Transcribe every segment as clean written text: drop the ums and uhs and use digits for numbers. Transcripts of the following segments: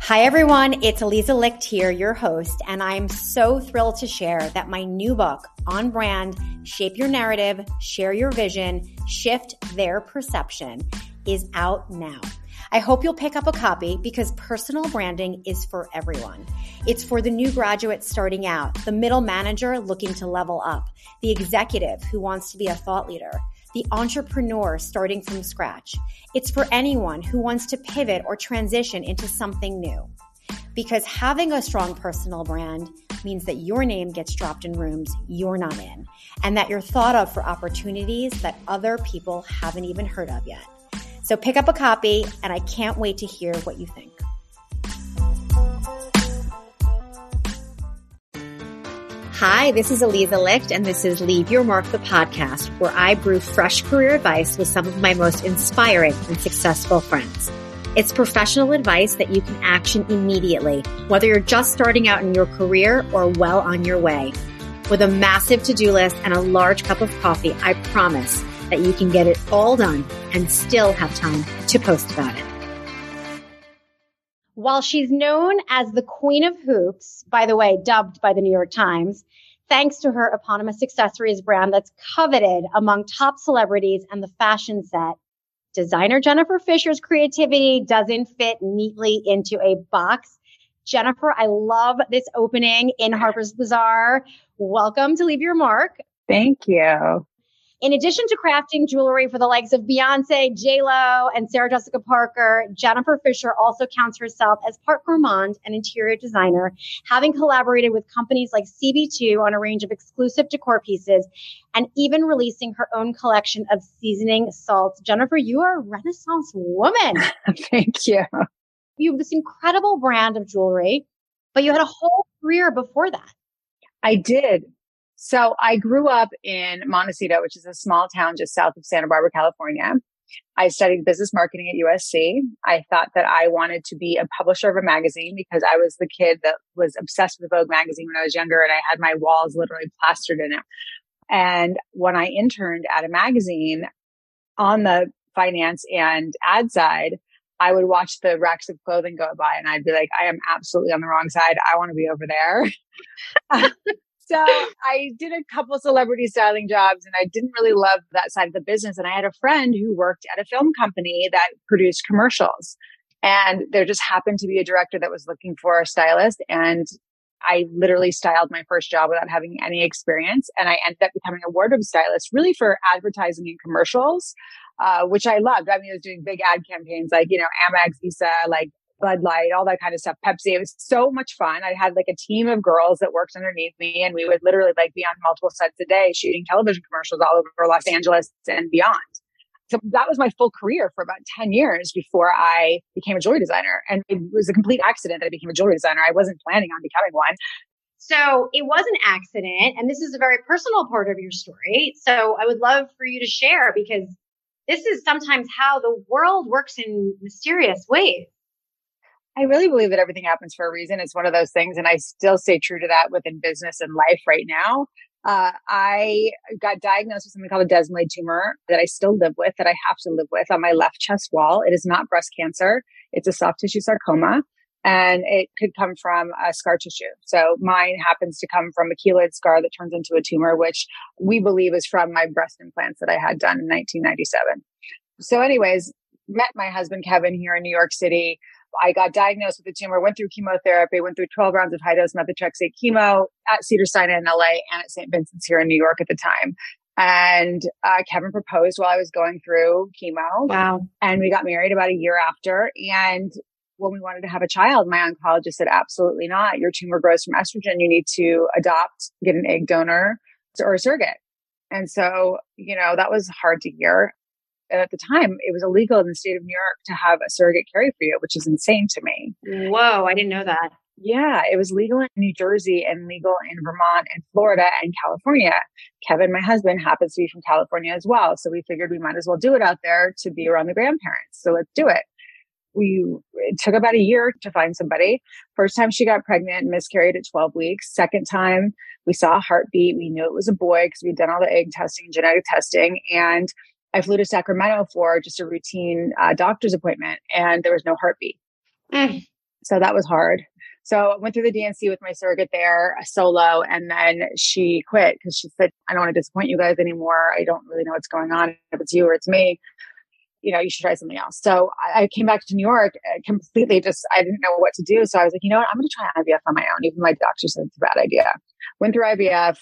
Hi, everyone. It's Aliza Licht here, your host, and I'm so thrilled to share that my new book, On Brand, Shape Your Narrative, Share Your Vision, Shift Their Perception, is out now. I hope you'll pick up a copy because personal branding is for everyone. It's for the new graduate starting out, the middle manager looking to level up, the executive who wants to be a thought leader, the entrepreneur starting from scratch. It's for anyone who wants to pivot or transition into something new. Because having a strong personal brand means that your name gets dropped in rooms you're not in, and that you're thought of for opportunities that other people haven't even heard of yet. So pick up a copy, and I can't wait to hear what you think. Hi, this is Aliza Licht, and this is Leave Your Mark, the podcast, where I brew fresh career advice with some of my most inspiring and successful friends. It's professional advice that you can action immediately, whether you're just starting out in your career or well on your way. With a massive to-do list and a large cup of coffee, I promise that you can get it all done and still have time to post about it. While she's known as the Queen of Hoops, by the way, dubbed by the New York Times, thanks to her eponymous accessories brand that's coveted among top celebrities and the fashion set, designer Jennifer Fisher's creativity doesn't fit neatly into a box. Jennifer, I love this opening in Harper's Bazaar. Welcome to Leave Your Mark. Thank you. In addition to crafting jewelry for the likes of Beyonce, J-Lo, and Sarah Jessica Parker, Jennifer Fisher also counts herself as part gourmand and interior designer, having collaborated with companies like CB2 on a range of exclusive decor pieces, and even releasing her own collection of seasoning salts. Jennifer, you are a Renaissance woman. Thank you. You have this incredible brand of jewelry, but you had a whole career before that. I did. So I grew up in Montecito, which is a small town just south of Santa Barbara, California. I studied business marketing at USC. I thought that I wanted to be a publisher of a magazine because I was the kid that was obsessed with Vogue magazine when I was younger, and I had my walls literally plastered in it. And when I interned at a magazine on the finance and ad side, I would watch the racks of clothing go by and I'd be like, I am absolutely on the wrong side. I want to be over there. So I did a couple celebrity styling jobs and I didn't really love that side of the business. And I had a friend who worked at a film company that produced commercials. And there just happened to be a director that was looking for a stylist. And I literally styled my first job without having any experience. And I ended up becoming a wardrobe stylist really for advertising and commercials, which I loved. I mean, I was doing big ad campaigns like, Amex, Visa, like Bud Light, all that kind of stuff. Pepsi. It was so much fun. I had like a team of girls that worked underneath me and we would literally like be on multiple sets a day shooting television commercials all over Los Angeles and beyond. So that was my full career for about 10 years before I became a jewelry designer. And it was a complete accident that I became a jewelry designer. I wasn't planning on becoming one. So it was an accident. And this is a very personal part of your story. So I would love for you to share because this is sometimes how the world works in mysterious ways. I really believe that everything happens for a reason. It's one of those things. And I still stay true to that within business and life right now. I got diagnosed with something called a desmoid tumor that I still live with, that I have to live with on my left chest wall. It is not breast cancer. It's a soft tissue sarcoma and it could come from scar tissue. So mine happens to come from a keloid scar that turns into a tumor, which we believe is from my breast implants that I had done in 1997. So anyways, met my husband, Kevin, here in New York City. I got diagnosed with a tumor, went through chemotherapy, went through 12 rounds of high-dose methotrexate chemo at Cedars-Sinai in LA and at St. Vincent's here in New York at the time. And Kevin proposed while I was going through chemo. Wow. And we got married about a year after. And when we wanted to have a child, my oncologist said, absolutely not. Your tumor grows from estrogen. You need to adopt, get an egg donor or a surrogate. And so, that was hard to hear. And at the time, it was illegal in the state of New York to have a surrogate carry for you, which is insane to me. Whoa, I didn't know that. Yeah, it was legal in New Jersey and legal in Vermont and Florida and California. Kevin, my husband, happens to be from California as well. So we figured we might as well do it out there to be around the grandparents. So let's do it. It took about a year to find somebody. First time she got pregnant, miscarried at 12 weeks. Second time, we saw a heartbeat. We knew it was a boy because we'd done all the egg testing, genetic testing. And I flew to Sacramento for just a routine doctor's appointment and there was no heartbeat. So that was hard. So I went through the DNC with my surrogate there, solo, and then she quit because she said, I don't want to disappoint you guys anymore. I don't really know what's going on. If it's you or it's me, you should try something else. So I came back to New York completely I didn't know what to do. So I was like, you know what? I'm going to try IVF on my own. Even my doctor said it's a bad idea. Went through IVF,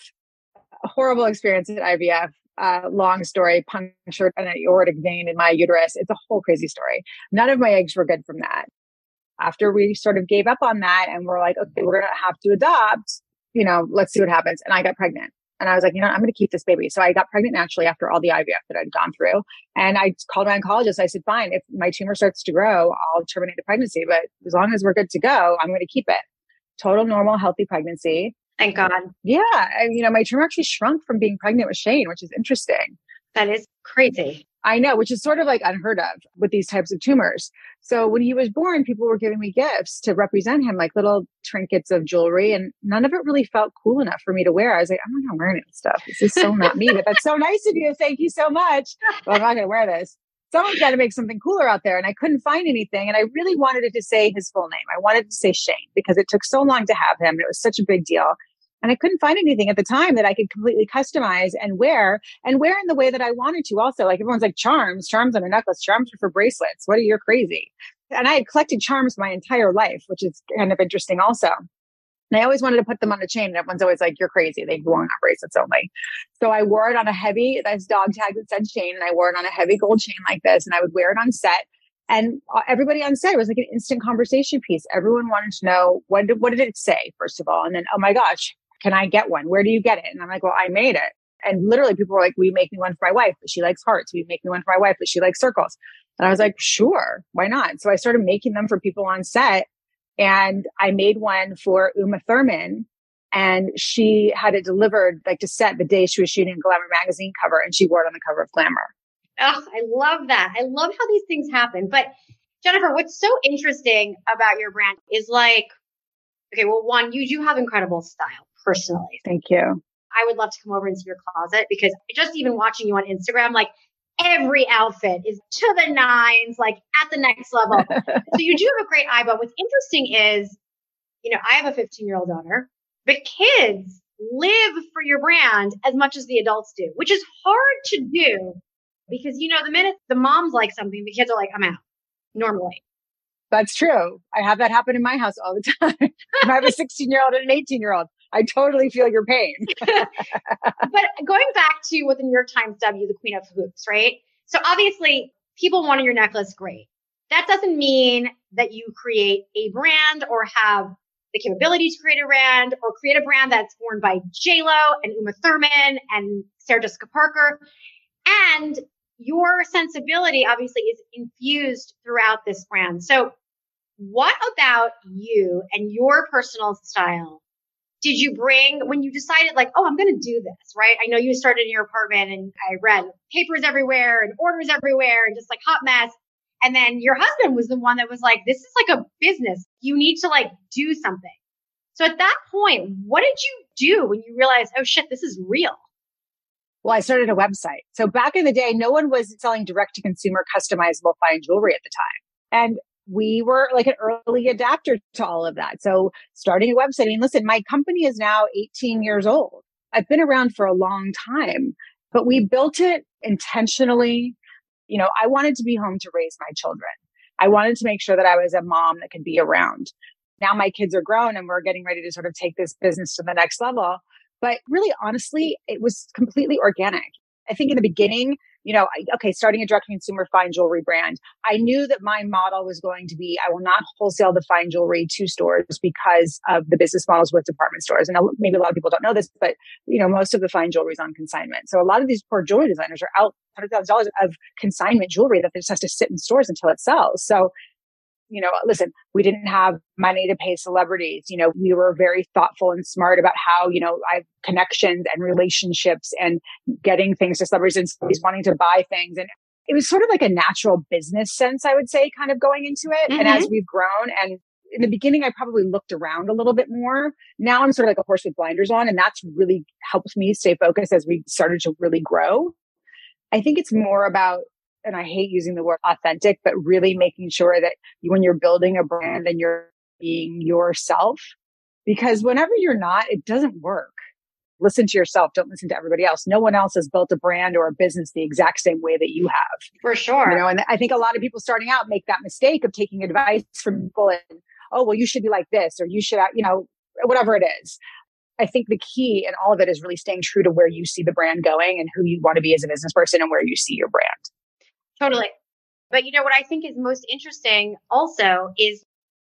a horrible experience at IVF. Long story, punctured an aortic vein in my uterus. It's a whole crazy story. None of my eggs were good from that. After we sort of gave up on that and we're like, okay, we're going to have to adopt, let's see what happens. And I got pregnant. And I was like, I'm going to keep this baby. So I got pregnant naturally after all the IVF that I'd gone through. And I called my oncologist. I said, fine, if my tumor starts to grow, I'll terminate the pregnancy. But as long as we're good to go, I'm going to keep it. Total normal, healthy pregnancy. Thank God. Yeah. My tumor actually shrunk from being pregnant with Shane, which is interesting. That is crazy. I know, which is sort of like unheard of with these types of tumors. So when he was born, people were giving me gifts to represent him, like little trinkets of jewelry. And none of it really felt cool enough for me to wear. I was like, I'm not going to wear any stuff. This is so not me, but that's so nice of you. Thank you so much. But I'm not going to wear this. Someone's got to make something cooler out there. And I couldn't find anything. And I really wanted it to say his full name. I wanted to say Shane because it took so long to have him. And it was such a big deal. And I couldn't find anything at the time that I could completely customize and wear in the way that I wanted to. Also, like everyone's like charms on a necklace, charms are for bracelets. What are you crazy? And I had collected charms my entire life, which is kind of interesting also. And I always wanted to put them on a chain and everyone's always like, you're crazy. They belong on bracelets only. So I wore it on a heavy, that's dog tag that said Shane. And I wore it on a heavy gold chain like this. And I would wear it on set. And everybody on set was like an instant conversation piece. Everyone wanted to know, what did it say, first of all? And then, oh my gosh, can I get one? Where do you get it? And I'm like, well, I made it. And literally people were like, will you make me one for my wife? But she likes hearts. Will you make me one for my wife? But she likes circles. And I was like, sure, why not? So I started making them for people on set. And I made one for Uma Thurman. And she had it delivered like to set the day she was shooting a Glamour magazine cover. And she wore it on the cover of Glamour. Oh, I love that. I love how these things happen. But Jennifer, what's so interesting about your brand is like, okay, well, one, you do have incredible style personally. Thank you. I would love to come over into your closet because just even watching you on Instagram, like every outfit is to the nines, like at the next level. So you do have a great eye, but what's interesting is, I have a 15-year-old daughter, but kids live for your brand as much as the adults do, which is hard to do because, the minute the moms like something, the kids are like, I'm out normally. That's true. I have that happen in my house all the time. I have a 16-year-old and an 18-year-old. I totally feel your pain. But going back to what the New York Times dubbed you the queen of hoops, right? So obviously people wanted your necklace, great. That doesn't mean that you create a brand or have the capability to create a brand or create a brand that's worn by J-Lo and Uma Thurman and Sarah Jessica Parker. And your sensibility obviously is infused throughout this brand. So what about you and your personal style did you bring when you decided like, oh, I'm going to do this, right? I know you started in your apartment and I read papers everywhere and orders everywhere and just like hot mess. And then your husband was the one that was like, this is like a business. You need to like do something. So at that point, what did you do when you realized, oh shit, this is real? Well, I started a website. So back in the day, no one was selling direct to consumer customizable fine jewelry at the time. And we were like an early adapter to all of that. So starting a website, and listen, my company is now 18 years old. I've been around for a long time, but we built it intentionally. I wanted to be home to raise my children. I wanted to make sure that I was a mom that could be around. Now my kids are grown and we're getting ready to sort of take this business to the next level. But really, honestly, it was completely organic. I think in the beginning, starting a direct consumer fine jewelry brand, I knew that my model was going to be, I will not wholesale the fine jewelry to stores because of the business models with department stores. And maybe a lot of people don't know this, but most of the fine jewelry is on consignment. So a lot of these poor jewelry designers are out $100,000 of consignment jewelry that just has to sit in stores until it sells. So listen, we didn't have money to pay celebrities. We were very thoughtful and smart about how, I have connections and relationships and getting things to celebrities and celebrities wanting to buy things. And it was sort of like a natural business sense, I would say, kind of going into it. Mm-hmm. And as we've grown, and in the beginning, I probably looked around a little bit more. Now I'm sort of like a horse with blinders on, and that's really helped me stay focused as we started to really grow. I think it's more about, and I hate using the word authentic, but really making sure that when you're building a brand and you're being yourself, because whenever you're not, it doesn't work. Listen to yourself. Don't listen to everybody else. No one else has built a brand or a business the exact same way that you have. For sure. And I think a lot of people starting out make that mistake of taking advice from people and, oh, well, you should be like this, or you should, whatever it is. I think the key in all of it is really staying true to where you see the brand going and who you want to be as a business person and where you see your brand. Totally. But what I think is most interesting also is,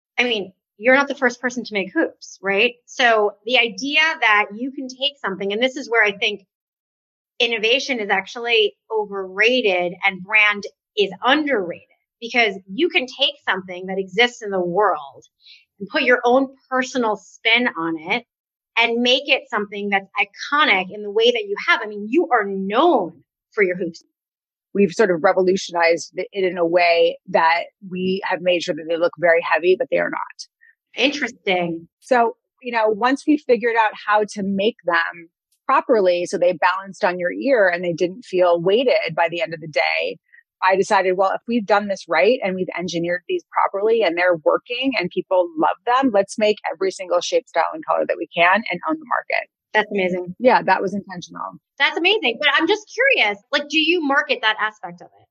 you're not the first person to make hoops, right? So the idea that you can take something, and this is where I think innovation is actually overrated and brand is underrated, because you can take something that exists in the world and put your own personal spin on it and make it something that's iconic in the way that you have. You are known for your hoops. We've sort of revolutionized it in a way that we have made sure that they look very heavy, but they are not. Interesting. So, once we figured out how to make them properly so they balanced on your ear and they didn't feel weighted by the end of the day, I decided, well, if we've done this right and we've engineered these properly and they're working and people love them, let's make every single shape, style, and color that we can and own the market. That's amazing. Yeah, that was intentional. That's amazing. But I'm just curious, do you market that aspect of it?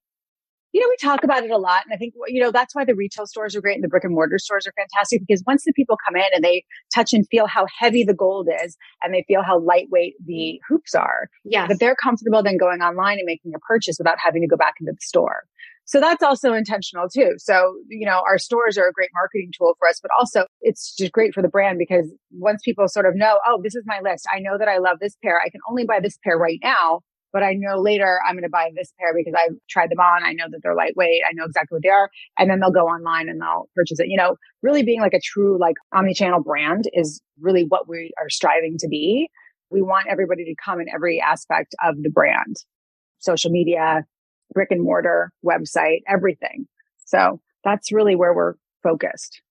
We talk about it a lot. And I think, that's why the retail stores are great and the brick and mortar stores are fantastic, because once the people come in and they touch and feel how heavy the gold is and they feel how lightweight the hoops are, yes, that they're comfortable then going online and making a purchase without having to go back into the store. So that's also intentional too. So, our stores are a great marketing tool for us, but also it's just great for the brand, because once people sort of know, oh, this is my list. I know that I love this pair. I can only buy this pair right now, but I know later I'm going to buy this pair because I've tried them on. I know that they're lightweight. I know exactly what they are. And then they'll go online and they'll purchase it. Really being like a true omni-channel brand is really what we are striving to be. We want everybody to come in every aspect of the brand, social media, brick and mortar, website, everything. So that's really where we're focused.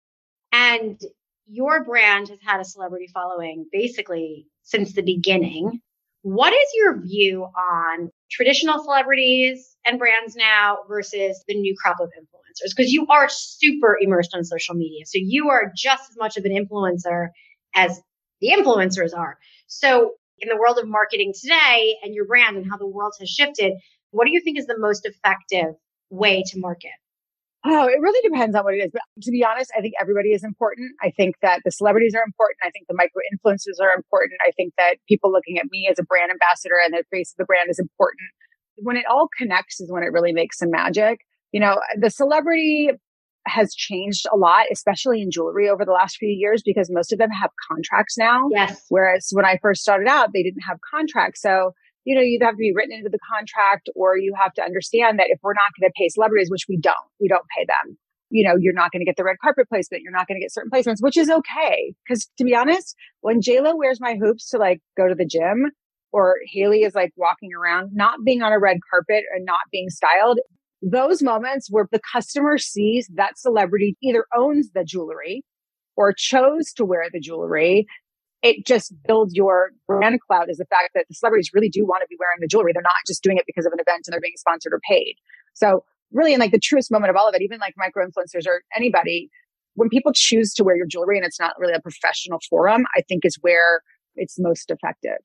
And your brand has had a celebrity following basically since the beginning. What is your view on traditional celebrities and brands now versus the new crop of influencers? Because you are super immersed on social media. So you are just as much of an influencer as the influencers are. So in the world of marketing today and your brand and how the world has shifted, what do you think is the most effective way to market? Oh, it really depends on what it is. But to be honest, I think everybody is important. I think that the celebrities are important. I think the micro influencers are important. I think that people looking at me as a brand ambassador and the face of the brand is important. When it all connects is when it really makes some magic. The celebrity has changed a lot, especially in jewelry over the last few years, because most of them have contracts now. Yes. Whereas when I first started out, they didn't have contracts. So you'd have to be written into the contract, or you have to understand that if we're not going to pay celebrities, which we don't pay them. You're not going to get the red carpet placement. You're not going to get certain placements, which is okay. Because to be honest, when JLo wears my hoops to go to the gym, or Hailey is walking around, not being on a red carpet and not being styled, those moments where the customer sees that celebrity either owns the jewelry or chose to wear the jewelry, it just builds your brand clout, is the fact that the celebrities really do want to be wearing the jewelry. They're not just doing it because of an event and they're being sponsored or paid. So really in the truest moment of all of it, even micro influencers or anybody, when people choose to wear your jewelry and it's not really a professional forum, I think is where it's most effective.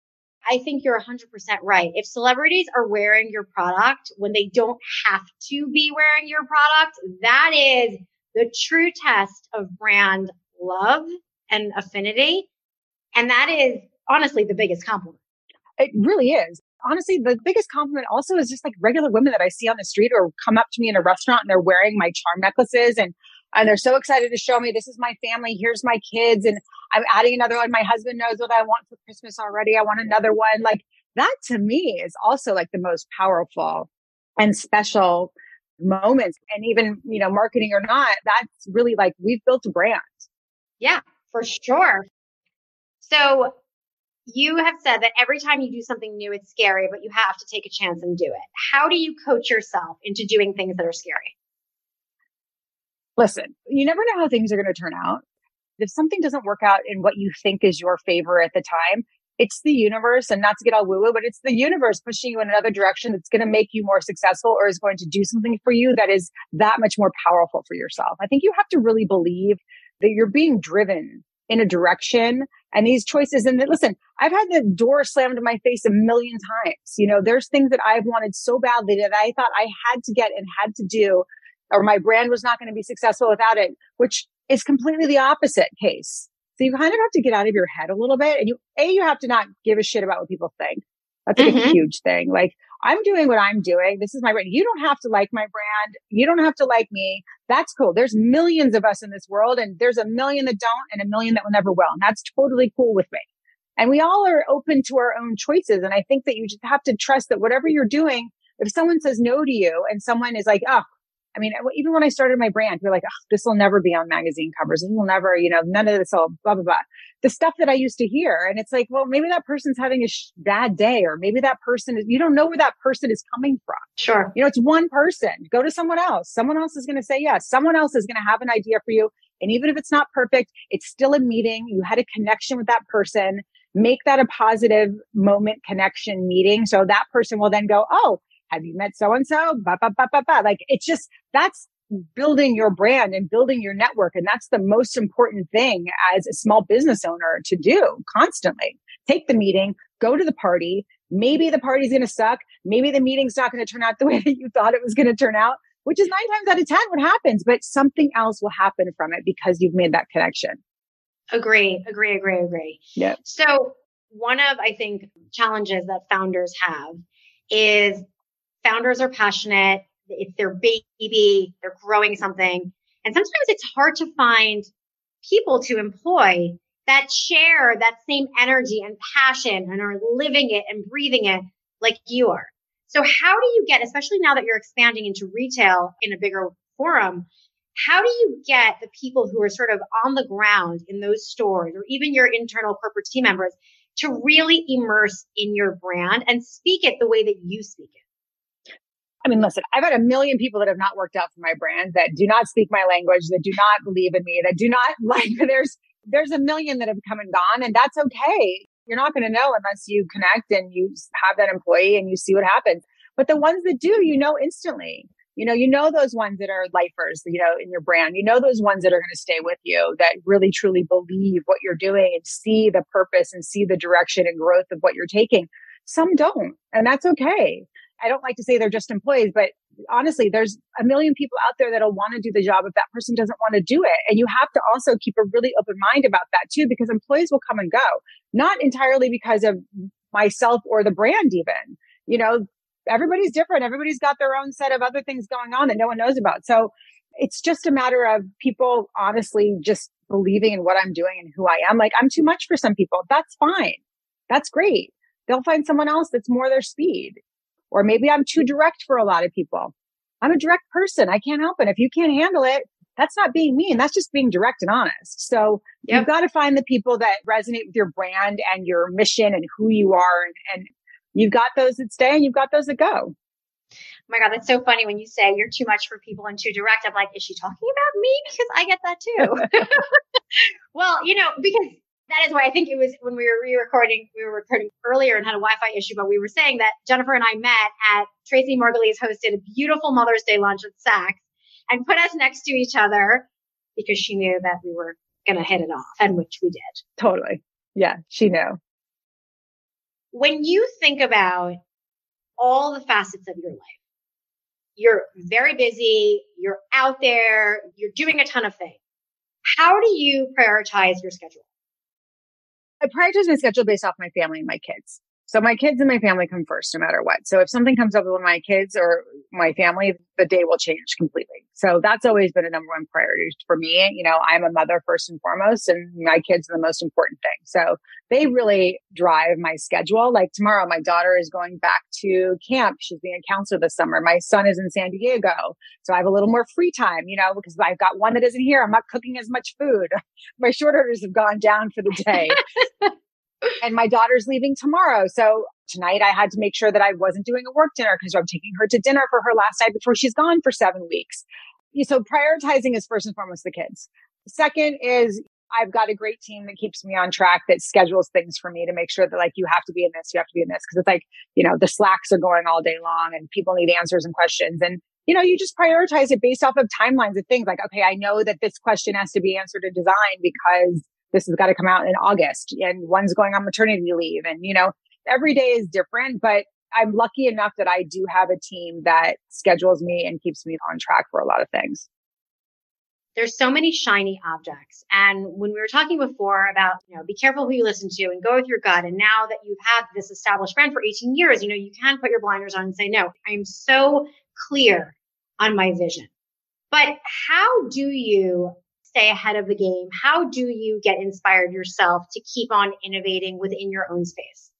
I think you're 100% right. If celebrities are wearing your product when they don't have to be wearing your product, that is the true test of brand love and affinity. And that is honestly the biggest compliment. It really is. Honestly, the biggest compliment also is just regular women that I see on the street or come up to me in a restaurant and they're wearing my charm necklaces and they're so excited to show me, this is my family, here's my kids, and I'm adding another one. My husband knows what I want for Christmas already. I want another one. That to me is also the most powerful and special moments. And even, marketing or not, that's really we've built a brand. Yeah, for sure. So you have said that every time you do something new, it's scary, but you have to take a chance and do it. How do you coach yourself into doing things that are scary? Listen, you never know how things are going to turn out. If something doesn't work out in what you think is your favor at the time, it's the universe, and not to get all woo-woo, but it's the universe pushing you in another direction that's going to make you more successful or is going to do something for you that is that much more powerful for yourself. I think you have to really believe that you're being driven in a direction and these choices. And that, listen, I've had the door slammed in my face a million times. There's things that I've wanted so badly that I thought I had to get and had to do, or my brand was not going to be successful without it, which is completely the opposite case. So you kind of have to get out of your head a little bit. And you have to not give a shit about what people think. That's like a huge thing. Like, I'm doing what I'm doing. This is my brand. You don't have to like my brand. You don't have to like me. That's cool. There's millions of us in this world, and there's a million that don't and a million that will never will. And that's totally cool with me. And we all are open to our own choices. And I think that you just have to trust that whatever you're doing, if someone says no to you and someone is like, even when I started my brand, we're like, this will never be on magazine covers. This will never, none of this will blah, blah, blah. The stuff that I used to hear. And it's like, well, maybe that person's having a bad day, or maybe that person you don't know where that person is coming from. Sure. It's one person. Go to someone else. Someone else is going to say yes. Someone else is going to have an idea for you. And even if it's not perfect, it's still a meeting. You had a connection with that person. Make that a positive moment connection meeting. So that person will then go, oh, have you met so-and-so? Like, it's just, that's building your brand and building your network. And that's the most important thing as a small business owner to do constantly. Take the meeting, go to the party. Maybe the party's going to suck. Maybe the meeting's not going to turn out the way that you thought it was going to turn out, which is 9 times out of 10 what happens, but something else will happen from it because you've made that connection. Agree. Yeah. So one of, I think, challenges that founders have is founders are passionate. It's their baby. They're growing something. And sometimes it's hard to find people to employ that share that same energy and passion and are living it and breathing it like you are. So how do you get, especially now that you're expanding into retail in a bigger forum, how do you get the people who are sort of on the ground in those stores, or even your internal corporate team members, to really immerse in your brand and speak it the way that you speak it? I mean, listen, I've had a million people that have not worked out for my brand, that do not speak my language, that do not believe in me, that do not like, there's a million that have come and gone, and that's okay. You're not going to know unless you connect and you have that employee and you see what happens. But the ones that do, instantly, you know those ones that are lifers, in your brand, those ones that are going to stay with you, that really truly believe what you're doing and see the purpose and see the direction and growth of what you're taking. Some don't, and that's okay. I don't like to say they're just employees, but honestly, there's a million people out there that'll want to do the job if that person doesn't want to do it. And you have to also keep a really open mind about that too, because employees will come and go, not entirely because of myself or the brand even. Everybody's different. Everybody's got their own set of other things going on that no one knows about. So it's just a matter of people honestly just believing in what I'm doing and who I am. Like, I'm too much for some people. That's fine. That's great. They'll find someone else that's more their speed. Or maybe I'm too direct for a lot of people. I'm a direct person. I can't help it. If you can't handle it, that's not being mean. That's just being direct and honest. So You've got to find the people that resonate with your brand and your mission and who you are. And you've got those that stay and you've got those that go. Oh my God, that's so funny when you say you're too much for people and too direct. I'm like, is she talking about me? Because I get that too. Well, because that is why I think it was when we were recording earlier and had a Wi-Fi issue, but we were saying that Jennifer and I met at Tracy Margulies hosted a beautiful Mother's Day lunch at Saks and put us next to each other because she knew that we were going to hit it off, and which we did. Totally. Yeah, she knew. When you think about all the facets of your life, you're very busy, you're out there, you're doing a ton of things. How do you prioritize your schedule? I prioritize my schedule based off my family and my kids. So my kids and my family come first, no matter what. So if something comes up with one of my kids or my family, the day will change completely. So that's always been a number one priority for me. I'm a mother first and foremost, and my kids are the most important thing. So they really drive my schedule. Like tomorrow, my daughter is going back to camp. She's being a counselor this summer. My son is in San Diego. So I have a little more free time, because I've got one that isn't here. I'm not cooking as much food. My short orders have gone down for the day. And my daughter's leaving tomorrow. So tonight I had to make sure that I wasn't doing a work dinner because I'm taking her to dinner for her last night before she's gone for 7 weeks. So prioritizing is first and foremost the kids. Second is I've got a great team that keeps me on track, that schedules things for me to make sure that like, you have to be in this, you have to be in this. Cause it's like, the Slacks are going all day long and people need answers and questions. And, you just prioritize it based off of timelines of things like, okay, I know that this question has to be answered in design because this has got to come out in August and one's going on maternity leave. And, every day is different, but I'm lucky enough that I do have a team that schedules me and keeps me on track for a lot of things. There's so many shiny objects. And when we were talking before about, be careful who you listen to and go with your gut. And now that you've had this established brand for 18 years, you can put your blinders on and say, no, I am so clear on my vision. But how do you stay ahead of the game? How do you get inspired yourself to keep on innovating within your own space?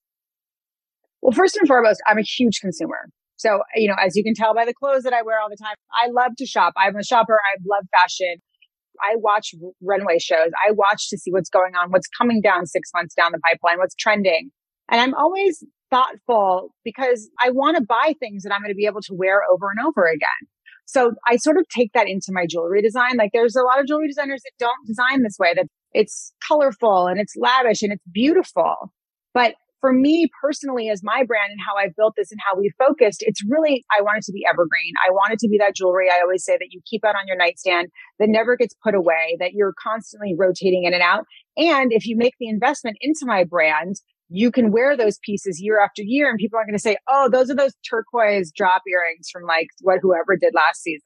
Well, first and foremost, I'm a huge consumer. So, as you can tell by the clothes that I wear all the time, I love to shop. I'm a shopper. I love fashion. I watch runway shows. I watch to see what's going on, what's coming down 6 months down the pipeline, what's trending. And I'm always thoughtful because I want to buy things that I'm going to be able to wear over and over again. So I sort of take that into my jewelry design. Like there's a lot of jewelry designers that don't design this way, that it's colorful and it's lavish and it's beautiful. But for me personally, as my brand and how I've built this and how we focused, it's really, I want it to be evergreen. I want it to be that jewelry. I always say that you keep out on your nightstand, that never gets put away, that you're constantly rotating in and out. And if you make the investment into my brand, you can wear those pieces year after year and people aren't going to say, oh, those are those turquoise drop earrings from like what whoever did last season,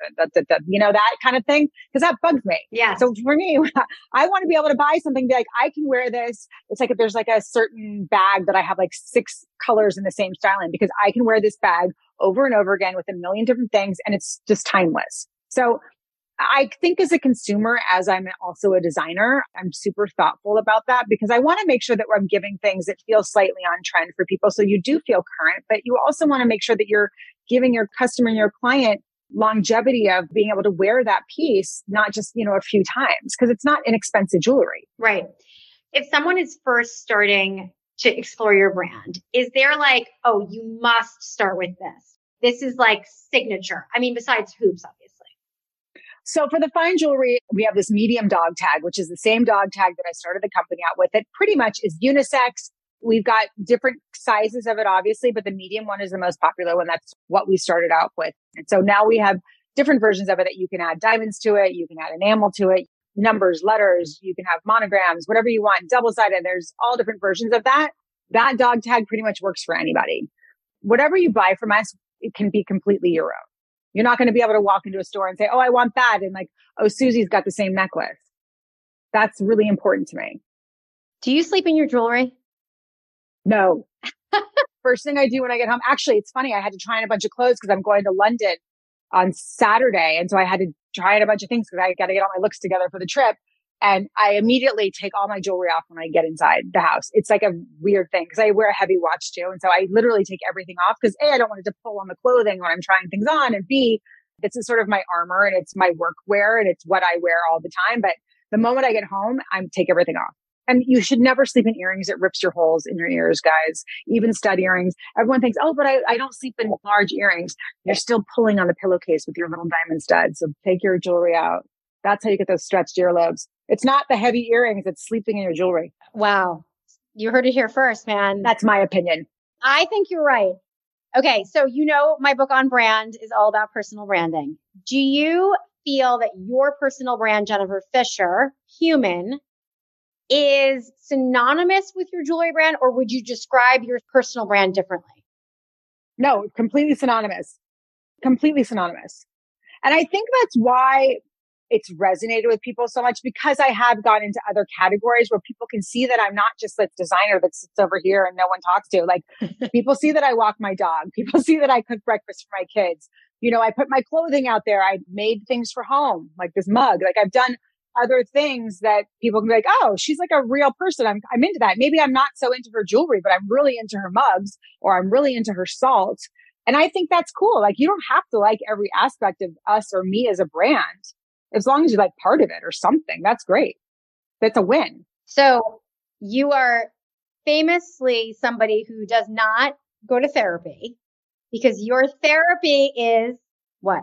that kind of thing. Cause that bugs me. Yeah. So for me, I want to be able to buy something like I can wear this. It's like if there's like a certain bag that I have like 6 colors in the same style in, because I can wear this bag over and over again with a million different things and it's just timeless. So I think as a consumer, as I'm also a designer, I'm super thoughtful about that because I want to make sure that I'm giving things that feel slightly on trend for people. So you do feel current, but you also want to make sure that you're giving your customer and your client longevity of being able to wear that piece, not just, a few times, because it's not inexpensive jewelry. Right. If someone is first starting to explore your brand, is there like, oh, you must start with this? This is like signature. I mean, besides hoops, obviously. So for the fine jewelry, we have this medium dog tag, which is the same dog tag that I started the company out with. It pretty much is unisex. We've got different sizes of it, obviously, but the medium one is the most popular one. That's what we started out with. And so now we have different versions of it that you can add diamonds to it. You can add enamel to it, numbers, letters. You can have monograms, whatever you want, double-sided. There's all different versions of that. That dog tag pretty much works for anybody. Whatever you buy from us, it can be completely your own. You're not going to be able to walk into a store and say, oh, I want that. And like, oh, Susie's got the same necklace. That's really important to me. Do you sleep in your jewelry? No. First thing I do when I get home, actually, it's funny. I had to try on a bunch of clothes because I'm going to London on Saturday. And so I had to try on a bunch of things because I got to get all my looks together for the trip. And I immediately take all my jewelry off when I get inside the house. It's like a weird thing because I wear a heavy watch too. And so I literally take everything off because A, I don't want it to pull on the clothing when I'm trying things on. And B, this is sort of my armor and it's my work wear and it's what I wear all the time. But the moment I get home, I take everything off. And you should never sleep in earrings. It rips your holes in your ears, guys. Even stud earrings. Everyone thinks, oh, but I don't sleep in large earrings. You're still pulling on the pillowcase with your little diamond studs. So take your jewelry out. That's how you get those stretched earlobes. It's not the heavy earrings. It's sleeping in your jewelry. Wow. You heard it here first, man. That's my opinion. I think you're right. Okay. So, my book On Brand is all about personal branding. Do you feel that your personal brand, Jennifer Fisher, human, is synonymous with your jewelry brand, or would you describe your personal brand differently? No, completely synonymous. Completely synonymous. And I think that's why it's resonated with people so much, because I have gone into other categories where people can see that I'm not just this designer that sits over here and no one talks to. Like people see that I walk my dog. People see that I cook breakfast for my kids. I put my clothing out there. I made things for home, like this mug. Like I've done other things that people can be like, oh, she's like a real person. I'm into that. Maybe I'm not so into her jewelry, but I'm really into her mugs or I'm really into her salt. And I think that's cool. Like you don't have to like every aspect of us or me as a brand. As long as you like part of it or something, that's great. That's a win. So you are famously somebody who does not go to therapy because your therapy is what?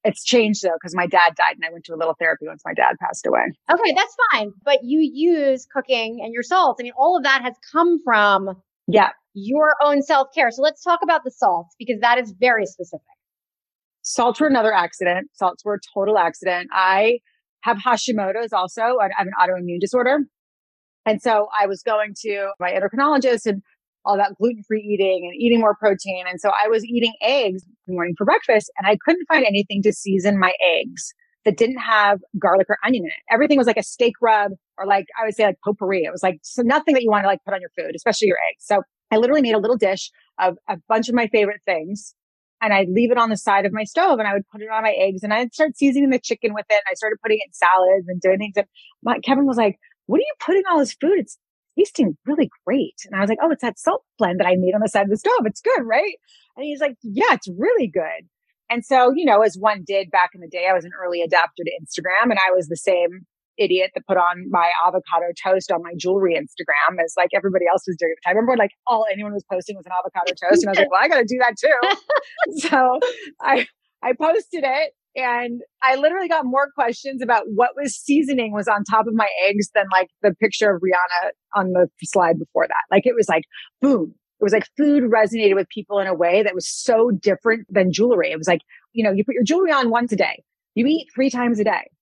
It's changed though, because my dad died and I went to a little therapy once my dad passed away. Okay, that's fine. But you use cooking and your salts. I mean, all of that has come from your own self-care. So let's talk about the salts because that is very specific. Salts were another accident. Salts were a total accident. I have Hashimoto's also. I have an autoimmune disorder. And so I was going to my endocrinologist and all about gluten-free eating and eating more protein. And so I was eating eggs in the morning for breakfast and I couldn't find anything to season my eggs that didn't have garlic or onion in it. Everything was like a steak rub or like, I would say like potpourri. It was like so nothing that you want to like put on your food, especially your eggs. So I literally made a little dish of a bunch of my favorite things and I'd leave it on the side of my stove and I would put it on my eggs and I'd start seasoning the chicken with it. I started putting it in salads and doing things. And Kevin was like, what are you putting all this food? It's tasting really great. And I was like, oh, it's that salt blend that I made on the side of the stove. It's good, right? And he's like, yeah, it's really good. And so, you know, as one did back in the day, I was an early adapter to Instagram and I was the same idiot that put on my avocado toast on my jewelry Instagram as like everybody else was doing at the time. I remember like all anyone was posting was an avocado toast. And I was like, well, I got to do that too. So I posted it. And I literally got more questions about what was seasoning was on top of my eggs than like the picture of Rihanna on the slide before that. Like it was like, boom. It was like food resonated with people in a way that was so different than jewelry. It was like, you know, you put your jewelry on once a day. You eat 3 times a day.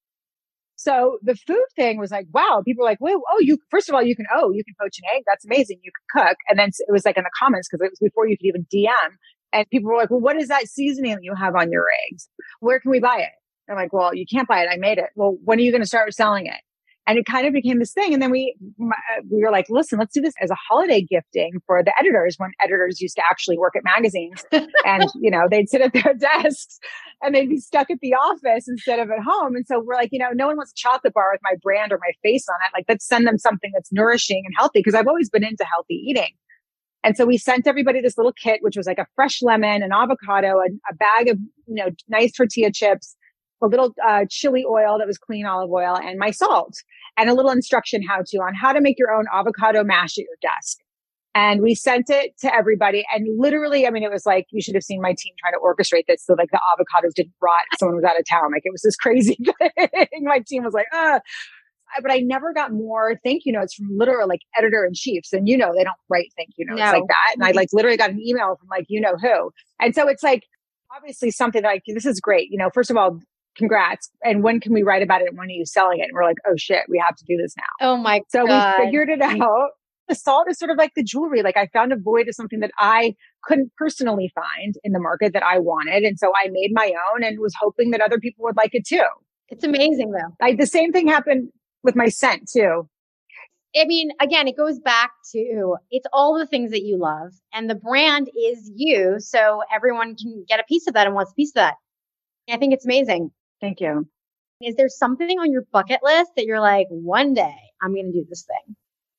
So the food thing was like, wow. People were like, whoa, first of all, you can poach an egg. That's amazing. You can cook. And then it was like in the comments because it was before you could even DM. And people were like, well, what is that seasoning that you have on your eggs? Where can we buy it? I'm like, well, you can't buy it. I made it. Well, when are you going to start selling it? And it kind of became this thing. And then we were like, listen, let's do this as a holiday gifting for the editors when editors used to actually work at magazines. And, you know, they'd sit at their desks and they'd be stuck at the office instead of at home. And so we're like, you know, no one wants a chocolate bar with my brand or my face on it. Like, let's send them something that's nourishing and healthy because I've always been into healthy eating. And so we sent everybody this little kit, which was like a fresh lemon, an avocado, a bag of, you know, nice tortilla chips, a little chili oil that was clean olive oil, and my salt, and a little instruction on how to make your own avocado mash at your desk. And we sent it to everybody. And literally, I mean, it was like, you should have seen my team trying to orchestrate this. So like the avocados didn't rot. Someone was out of town. Like it was this crazy thing. My team was like, but I never got more thank you notes from literal like editor in chiefs. And, you know, they don't write thank you notes like that. And I like literally got an email from like, you know who. And so it's like, obviously something like, this is great. You know, first of all, congrats. And when can we write about it? And when are you selling it? And we're like, oh shit, we have to do this now. Oh my God. So we figured it out. The salt is sort of like the jewelry. Like I found a void of something that I couldn't personally find in the market that I wanted. And so I made my own and was hoping that other people would like it too. It's amazing though. The same thing happened with my scent too. I mean, again, it goes back to it's all the things that you love and the brand is you. So everyone can get a piece of that and wants a piece of that. I think it's amazing. Thank you. Is there something on your bucket list that you're like, one day I'm going to do this thing?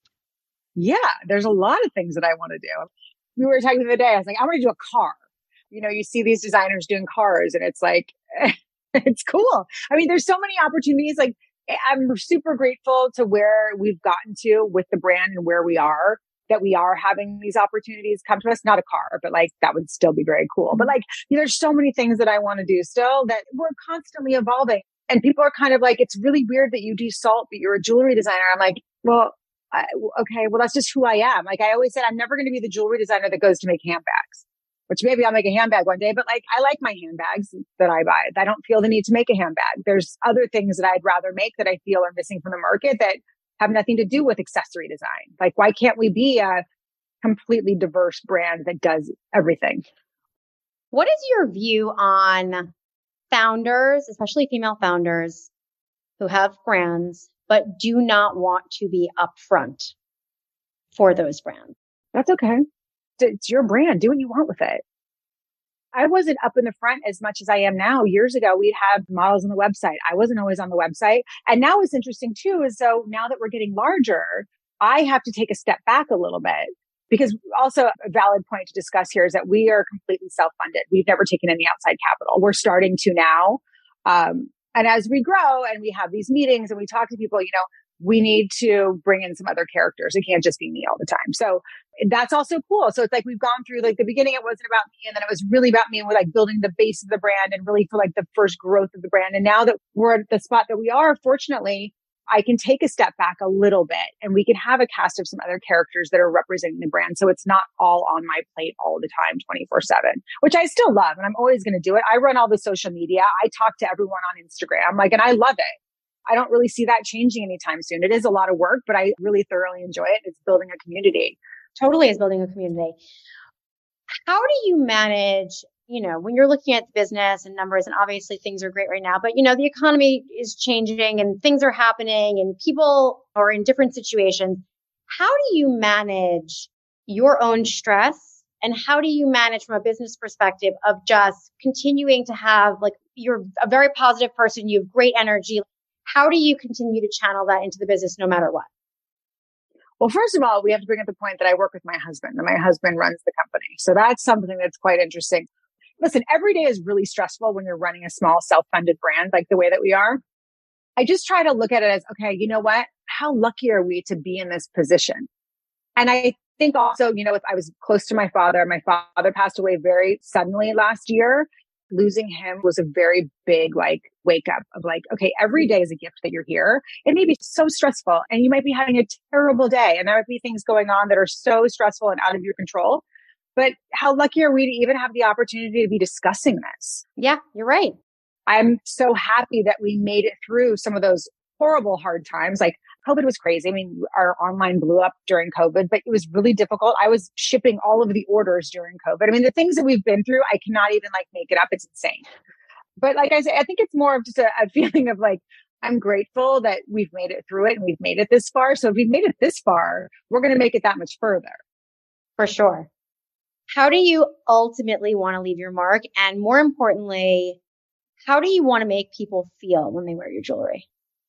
Yeah, there's a lot of things that I want to do. We were talking the other day. I was like, I want to do a car. You know, you see these designers doing cars and it's like, it's cool. I mean, there's so many opportunities. Like I'm super grateful to where we've gotten to with the brand and where we are, that we are having these opportunities come to us. Not a car, but like that would still be very cool. But like, you know, there's so many things that I want to do still that we're constantly evolving. And people are kind of like, it's really weird that you do salt, but you're a jewelry designer. I'm like, well, okay, well, that's just who I am. Like I always said, I'm never going to be the jewelry designer that goes to make handbags, which maybe I'll make a handbag one day, but like, I like my handbags that I buy. I don't feel the need to make a handbag. There's other things that I'd rather make that I feel are missing from the market that have nothing to do with accessory design. Like, why can't we be a completely diverse brand that does everything? What is your view on founders, especially female founders who have brands, but do not want to be upfront for those brands? That's okay. It's your brand. Do what you want with it. I wasn't up in the front as much as I am now. Years ago, we'd have models on the website. I wasn't always on the website. And now what's interesting too is so now that we're getting larger, I have to take a step back a little bit because also a valid point to discuss here is that we are completely self-funded. We've never taken any outside capital. We're starting to now. And as we grow and we have these meetings and we talk to people, you know, we need to bring in some other characters. It can't just be me all the time. So that's also cool. So it's like we've gone through like the beginning, it wasn't about me. And then it was really about me and we're like building the base of the brand and really for like the first growth of the brand. And now that we're at the spot that we are, fortunately, I can take a step back a little bit and we can have a cast of some other characters that are representing the brand. So it's not all on my plate all the time, 24/7, which I still love. And I'm always going to do it. I run all the social media. I talk to everyone on Instagram, like, and I love it. I don't really see that changing anytime soon. It is a lot of work, but I really thoroughly enjoy it. It's building a community. Totally is building a community. How do you manage, when you're looking at the business and numbers, and obviously things are great right now, but the economy is changing and things are happening and people are in different situations. How do you manage your own stress? And how do you manage from a business perspective of just continuing to have, like, you're a very positive person, you have great energy. How do you continue to channel that into the business no matter what? Well, first of all, we have to bring up the point that I work with my husband and my husband runs the company. So that's something that's quite interesting. Listen, every day is really stressful when you're running a small self-funded brand like the way that we are. I just try to look at it as, okay, you know what? How lucky are we to be in this position? And I think also, I was close to my father. My father passed away very suddenly last year. Losing him was a very big wake up of okay, every day is a gift that you're here. It may be so stressful and you might be having a terrible day and there might be things going on that are so stressful and out of your control. But how lucky are we to even have the opportunity to be discussing this? Yeah, you're right. I'm so happy that we made it through some of those horrible, hard times. Like COVID was crazy. I mean, our online blew up during COVID, but it was really difficult. I was shipping all of the orders during COVID. I mean, the things that we've been through, I cannot even make it up. It's insane. But like I say, I think it's more of just a feeling of I'm grateful that we've made it through it and we've made it this far. So if we've made it this far, we're going to make it that much further. For sure. How do you ultimately want to leave your mark? And more importantly, how do you want to make people feel when they wear your jewelry?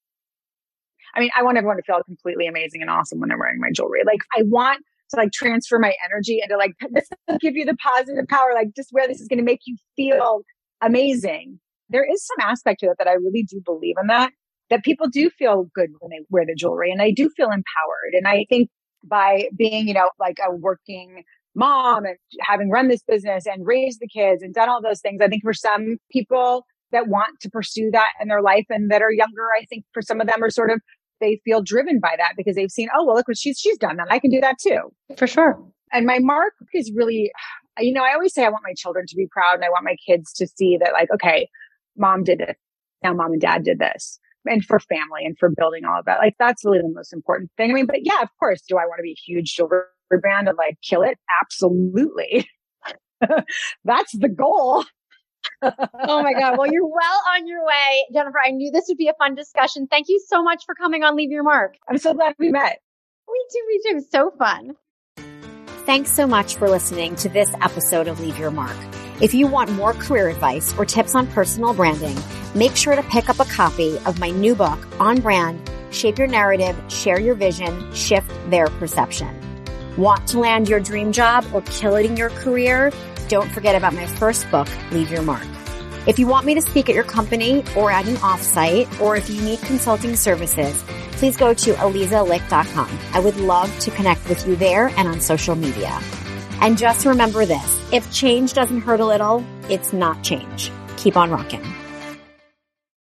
I mean, I want everyone to feel completely amazing and awesome when they're wearing my jewelry. I want to transfer my energy into this will give you the positive power. Just wear this is going to make you feel amazing. There is some aspect to it that I really do believe in that people do feel good when they wear the jewelry and they do feel empowered. And I think by being, a working mom and having run this business and raised the kids and done all those things, I think for some people that want to pursue that in their life and that are younger, I think for some of them are they feel driven by that because they've seen, oh, well, look what she's done that. I can do that too. For sure. And my mark is really, I always say I want my children to be proud and I want my kids to see that okay, mom did it. Now mom and dad did this. And for family and for building all of that. That's really the most important thing. I mean, but yeah, of course, do I want to be a huge jewelry brand and kill it? Absolutely. That's the goal. Oh my God. Well, you're well on your way. Jennifer, I knew this would be a fun discussion. Thank you so much for coming on Leave Your Mark. I'm so glad we met. Me too. So fun. Thanks so much for listening to this episode of Leave Your Mark. If you want more career advice or tips on personal branding, make sure to pick up a copy of my new book, On Brand, Shape Your Narrative, Share Your Vision, Shift Their Perception. Want to land your dream job or kill it in your career? Don't forget about my first book, Leave Your Mark. If you want me to speak at your company or at an offsite, or if you need consulting services, please go to alizalicht.com. I would love to connect with you there and on social media. And just remember this, if change doesn't hurt a little, it's not change. Keep on rocking.